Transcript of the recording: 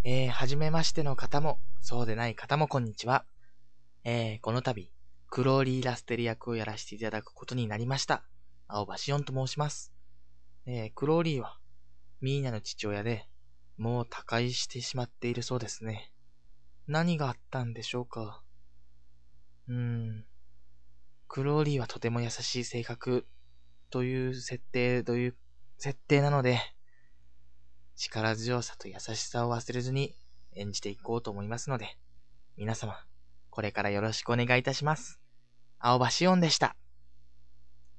はじめましての方も、そうでない方もこんにちは。この度、クローリー・ラステル役をやらせていただくことになりました。青葉シオンと申します。クローリーは、ミーナの父親で、もう他界してしまっているそうですね。何があったんでしょうか。クローリーはとても優しい性格という設定なので、力強さと優しさを忘れずに演じていこうと思いますので、皆様、これからよろしくお願いいたします。青葉シオンでした。